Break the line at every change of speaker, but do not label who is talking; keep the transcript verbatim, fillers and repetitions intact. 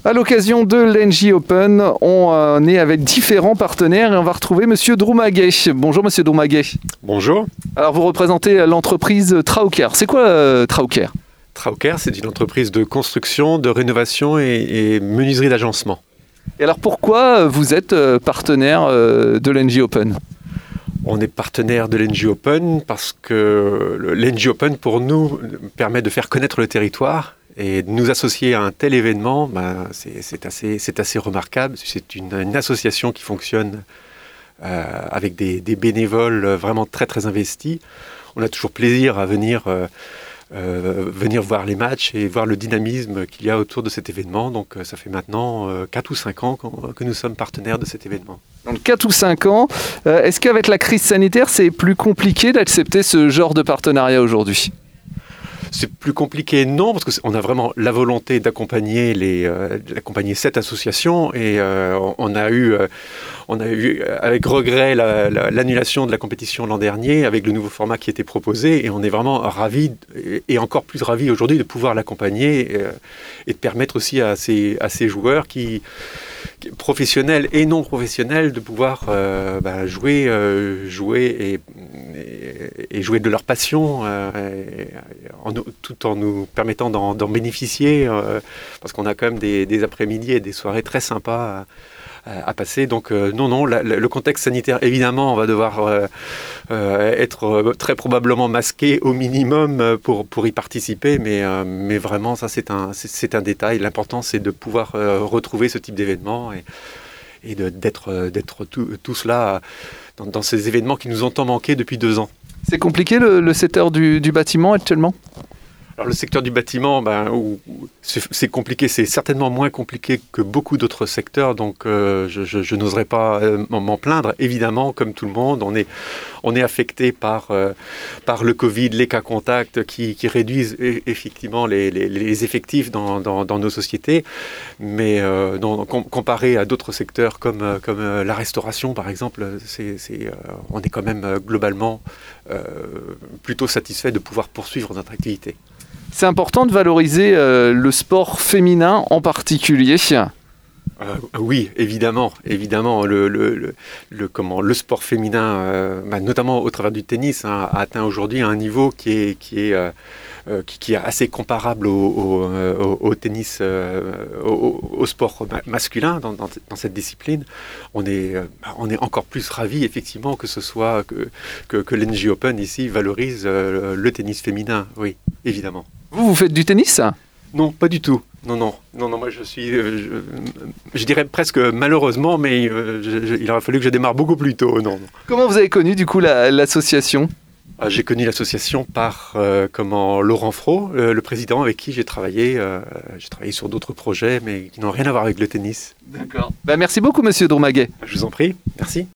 À l'occasion de l'N J Open, on est avec différents partenaires et on va retrouver Monsieur Droumaguet. Bonjour Monsieur Droumaguet.
Bonjour.
Alors vous représentez l'entreprise Traucare. C'est quoi euh, Traucare ?
Traucare, c'est une entreprise de construction, de rénovation et, et menuiserie d'agencement.
Et alors pourquoi vous êtes partenaire de l'N J Open ?
On est partenaire de l'N J Open parce que l'N J Open, pour nous, permet de faire connaître le territoire et de nous associer à un tel événement, ben, c'est, c'est, assez, c'est assez remarquable. C'est une, une association qui fonctionne euh, avec des, des bénévoles vraiment très très investis. On a toujours plaisir à venir... Euh, Euh, venir voir les matchs et voir le dynamisme qu'il y a autour de cet événement. Donc euh, ça fait maintenant euh, quatre ou cinq ans que nous sommes partenaires de cet événement.
Donc quatre ou cinq ans. Euh, est-ce qu'avec la crise sanitaire, c'est plus compliqué d'accepter ce genre de partenariat aujourd'hui ?
C'est plus compliqué, non, parce qu'on a vraiment la volonté d'accompagner, les, euh, d'accompagner cette association et euh, on a eu, euh, on a eu avec regret la, la, l'annulation de la compétition l'an dernier avec le nouveau format qui était proposé et on est vraiment ravis et, et encore plus ravis aujourd'hui de pouvoir l'accompagner et, et de permettre aussi à ces, à ces joueurs qui, qui professionnels et non professionnels de pouvoir euh, bah, jouer, euh, jouer et, et, et jouer de leur passion euh, et, en, tout en nous permettant d'en, d'en bénéficier, euh, parce qu'on a quand même des, des après-midi et des soirées très sympas à, à passer. Donc euh, non, non, la, la, le contexte sanitaire, évidemment, on va devoir euh, euh, être très probablement masqué au minimum pour, pour y participer, mais, euh, mais vraiment, ça c'est un, c'est, c'est un détail. L'important, c'est de pouvoir euh, retrouver ce type d'événement et, et de, d'être, d'être tout, tous là dans, dans ces événements qui nous ont tant manqué depuis deux ans.
C'est compliqué le, le secteur du, du bâtiment actuellement ?
Alors le secteur du bâtiment, ben, où, où c'est, c'est compliqué, c'est certainement moins compliqué que beaucoup d'autres secteurs, donc euh, je, je, je n'oserais pas euh, m'en plaindre. Évidemment, comme tout le monde, on est, on est affecté par, euh, par le Covid, les cas contacts qui, qui réduisent e- effectivement les, les, les effectifs dans, dans, dans nos sociétés, mais euh, non, com- comparé à d'autres secteurs comme, comme euh, la restauration par exemple, c'est, c'est, euh, on est quand même euh, globalement euh, plutôt satisfait de pouvoir poursuivre notre activité.
C'est important de valoriser euh, le sport féminin en particulier.
Euh, oui, évidemment, évidemment, le, le, le, le, comment, le sport féminin, euh, bah, notamment au travers du tennis, hein, a atteint aujourd'hui un niveau qui est, qui est, euh, euh, qui, qui est assez comparable au, au, au, au tennis, euh, au, au sport masculin dans, dans, dans cette discipline. On est, euh, on est encore plus ravis, effectivement, que ce soit que, que, que l'N J Open ici valorise euh, le tennis féminin, oui, évidemment.
Vous, vous faites du tennis ?
Non, pas du tout. Non, non, non, non, moi je suis, euh, je, je dirais presque malheureusement, mais euh, je, je, il aurait fallu que je démarre beaucoup plus tôt. Non, non.
Comment vous avez connu du coup la, l'association ?
ah, J'ai connu l'association par euh, comment, Laurent Fro, euh, le président avec qui j'ai travaillé. Euh, j'ai travaillé sur d'autres projets, mais qui n'ont rien à voir avec le tennis.
D'accord. Bah, merci beaucoup, Monsieur Droumaguet.
Je vous en prie, merci.